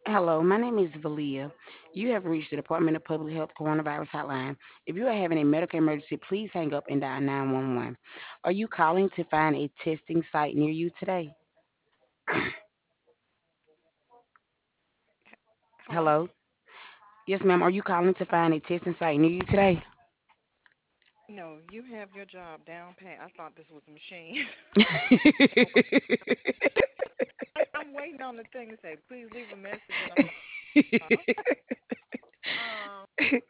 Hello, my name is Valia. You have reached the Department of Public Health Coronavirus Hotline. If you are having a medical emergency, please hang up and dial 911. Are you calling to find a testing site near you today? Hello? Hello? Yes, ma'am. Are you calling to find a testing site near you today? No, you have your job down pat. I thought this was a machine. I'm waiting on the thing to say, please leave a message, and I'm like, huh? Um,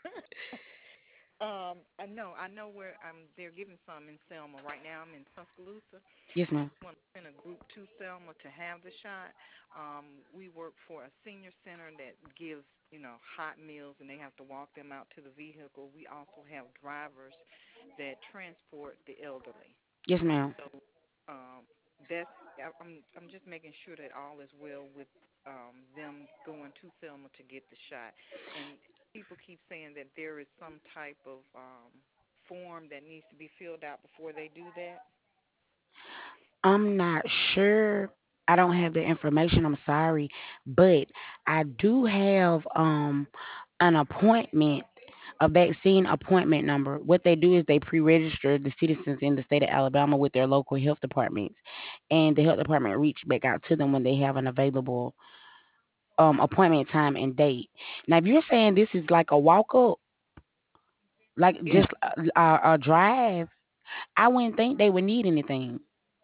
I know where they're giving some in Selma. Right now I'm in Tuscaloosa. Yes, ma'am. Want to send a group to Selma to have the shot. We work for a senior center that gives, hot meals, and they have to walk them out to the vehicle. We also have drivers that transport the elderly. Yes, ma'am. So um, that's I'm just making sure that all is well with them going to Selma to get the shot. And people keep saying that there is some type of form that needs to be filled out before they do that. I'm not sure. I don't have the information. I'm sorry, but I do have an appointment, a vaccine appointment number. What they do is they pre-register the citizens in the state of Alabama with their local health departments, and the health department reach back out to them when they have an available appointment time and date. Now, if you're saying this is like a walk up, like Yeah, just a drive, I wouldn't think they would need anything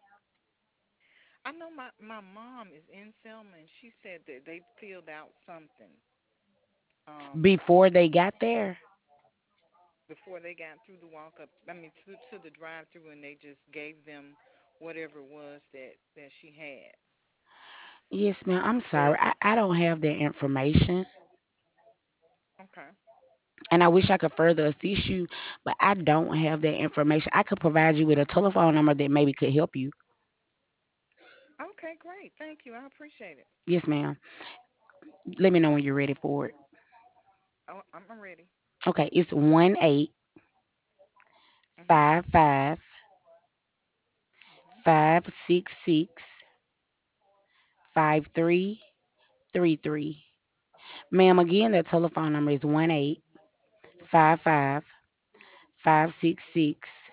I know my mom is in Selma, and she said that they filled out something before they got there. before they got through the walk up. I mean, to the drive through, and they just gave them whatever it was that she had. Yes, ma'am. I'm sorry. But I don't have that information. okay, And I wish I could further assist you, but I don't have that information. I could provide you with a telephone number that maybe could help you. okay, great, thank you, I appreciate it. Yes, ma'am. Let me know when you're ready for it. Oh, I'm ready. Okay, it's 1 Mhm. 55 Mhm. 566 5333. Ma'am, again, that telephone number is 1-855 566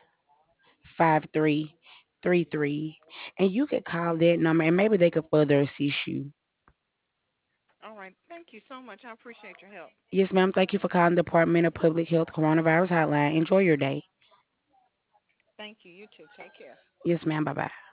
5333. And you could call that number and maybe they could further assist you. All right, thank you so much. I appreciate your help. Yes, ma'am. Thank you for calling the Department of Public Health Coronavirus Hotline. Enjoy your day. Thank you. You too. Take care. Yes, ma'am. Bye bye.